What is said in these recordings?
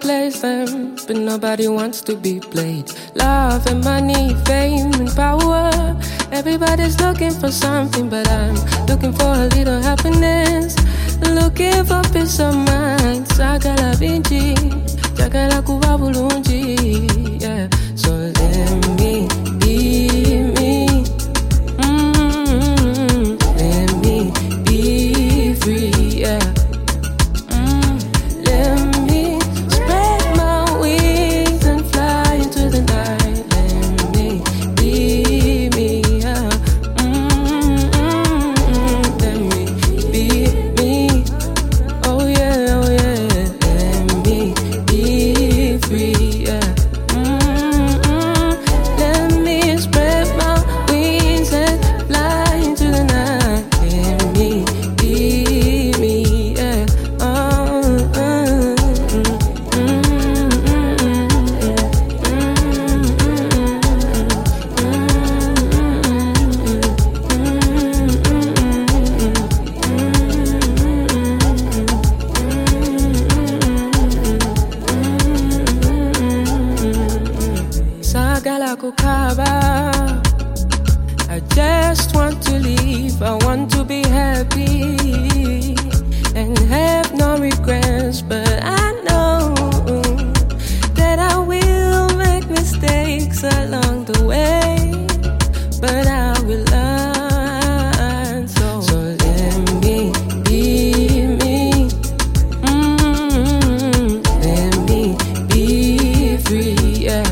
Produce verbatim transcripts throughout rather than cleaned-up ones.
plays them, but nobody wants to be played. Love and money, fame and power. Everybody's looking for something, but I'm looking for a little happiness. Looking for peace of mind. Sakala binji, sakala kuwa bulunji. Yeah, so let me be me. Mm-hmm. Let me be free. Yeah. I just want to live, I want to be happy and have no regrets, but I know that I will make mistakes along the way, but I will learn. So, so let me be me. Mm-hmm. Let me be free, yeah.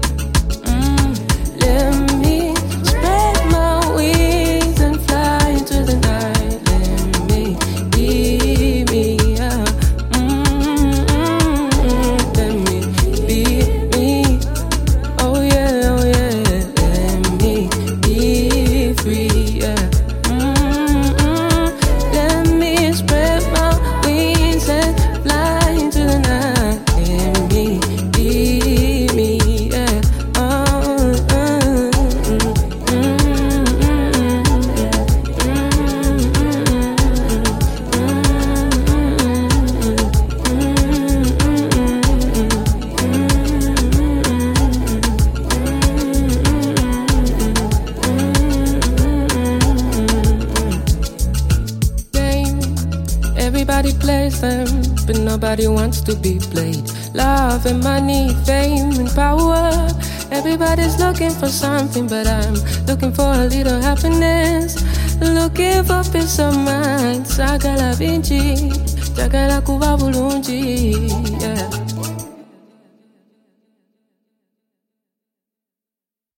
Everybody plays them, but nobody wants to be played. Love and money, fame and power. Everybody's looking for something, but I'm looking for a little happiness. Looking for peace of mind. Sakala binji, sakala kuwa bulunji. Yeah.